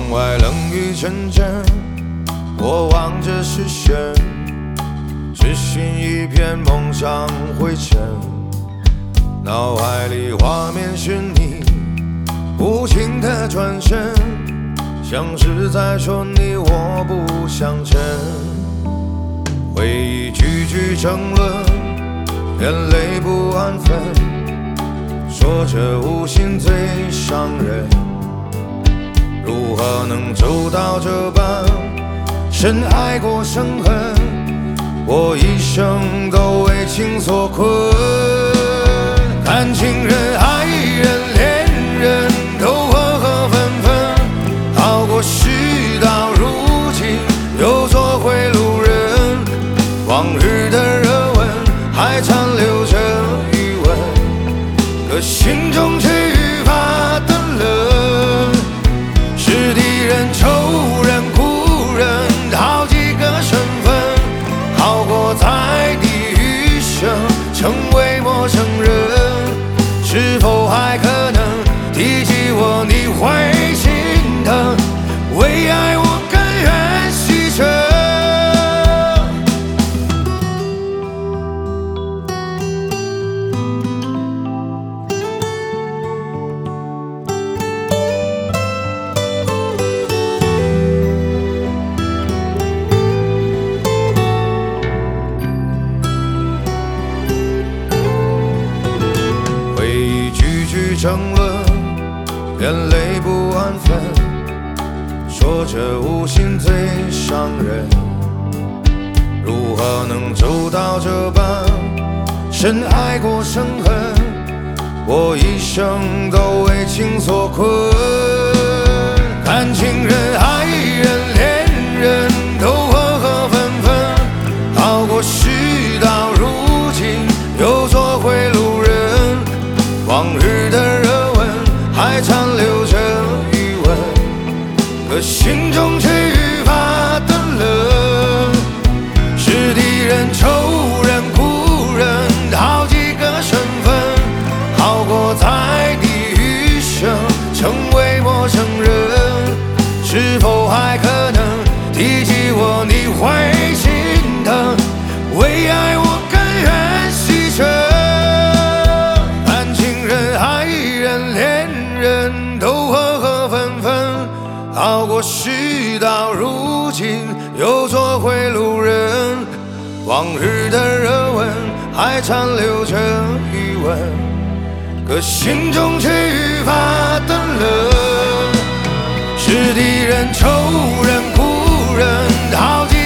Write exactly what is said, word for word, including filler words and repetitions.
窗外冷雨阵阵，我望着视线，只信一片梦想灰尘。脑海里画面是你无情的转身，像是在说你我不相称。回忆句句争论，眼泪不安分，说着无心最伤人。如何能走到这般深爱过生恨？我一生都为情所困。看情人爱人恋人都合合分分，好过事到如今又做回路人。往日的热吻还残留着余温，可心中却愈发的冷。是敌人仇人故人好几个身份，好过在地余生成为陌生人。是否还可能提起我你会心疼？为爱我甘愿牺牲。争论，眼泪不安分，说着无心最伤人。如何能走到这般深爱过生恨？我一生都为情所困。看情人爱人恋人都合合分分，好过事到如今又做回路人。往日的热吻还残留着余温，可心中却愈发的冷。是敌人仇人故人好几个身份，好过在地余生成为陌生人。是否还可能提起我你会心疼？为爱我甘愿牺牲。都合合分分，好过事到如今又做回路人。往日的热吻还残留着余温，可心中却愈发的冷。是敌人仇人故人好几